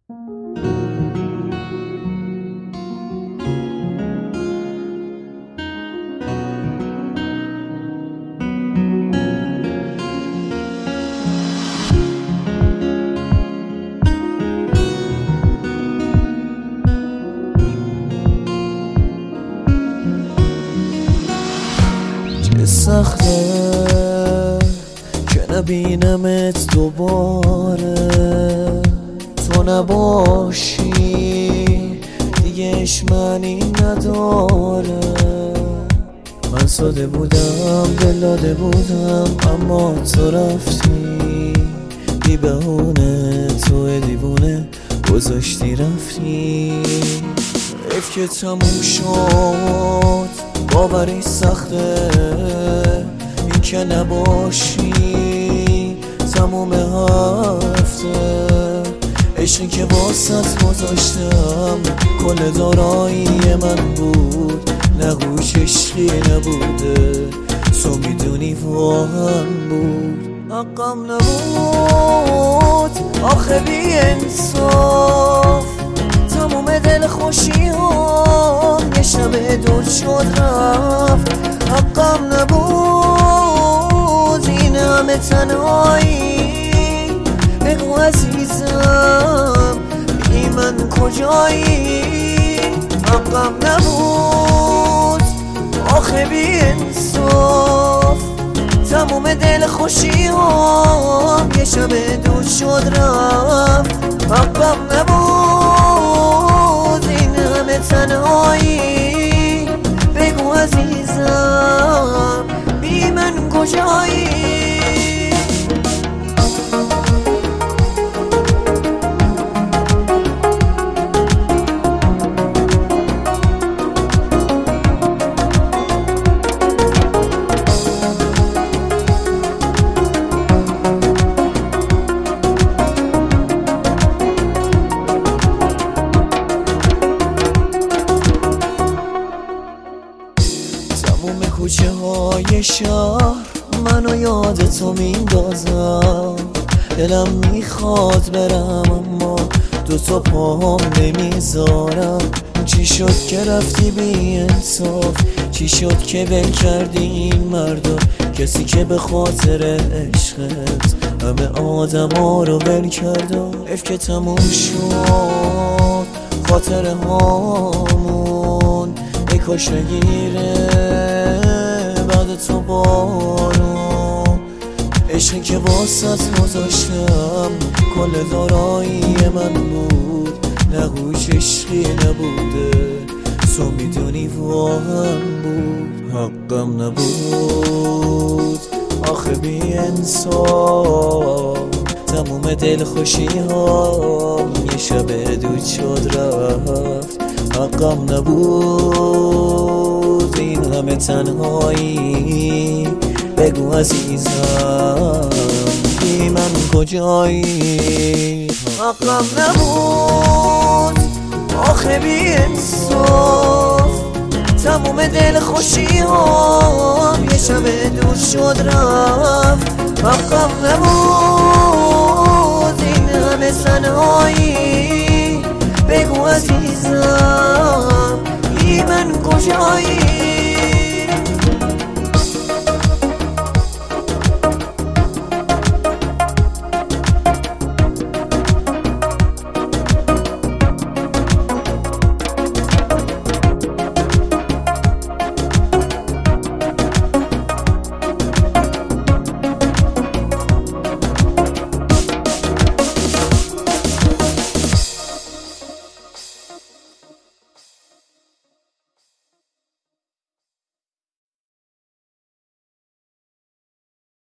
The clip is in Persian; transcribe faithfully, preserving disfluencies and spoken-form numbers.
چه سخته که نبینمت دوباره، تو نباشی دیگهش معنی نداره. من ساده بودم، دل داده بودم، اما تو رفتی بی بهونه، تو دیوونه گذاشتی رفتی. حیف که تموم شد، باوری سخته این که نباشی تموم هفته. عشقی که واسط گذاشتم کل دارایی من بود، نگوش عشقی نبوده، تو میدونی واقعا بود. حقم نبود آخه بی انصاف، تموم دل خوشی هم یه شب دور شد رفت. حقم نبود این همه تنهایی، بگو عزیزم بی من کجایی. حقم نبود آخه بی انصاف، تموم دل خوشی هم یه شب دور شد رفت. حقم نبود این همه تنهایی، بگو عزیزم بی من کجایی. تموم کوچه های شهر منو یاد تو میندازم، دلم میخواد برم اما دو تا پاهم نمیذارم. چی شد که رفتی بی انصاف، چی شد که ول کردی این مردو، کسی که به خاطر عشقت همه آدم ها رو ول کرد. حیف که تموم شد خاطر هامون، ای کاش نگیره بعد تو بارون. عشقی که واسط گذاشتم کل دارایی من بود، نگوش عشقی نبوده، تو میدونی واقعا بود. حقم نبود آخه بی انصاف، تموم دل خوشی ها یه شب دود شد رفت. حقم نبود این همه تنهایی، بگو عزیزم بی من کجایی. حقم نبود آخه بی انصاف، تموم دل خوشی هم یه شب دور شد رفت. حقم نبود این همه تنهایی، بگو عزیزم بی من کجایی.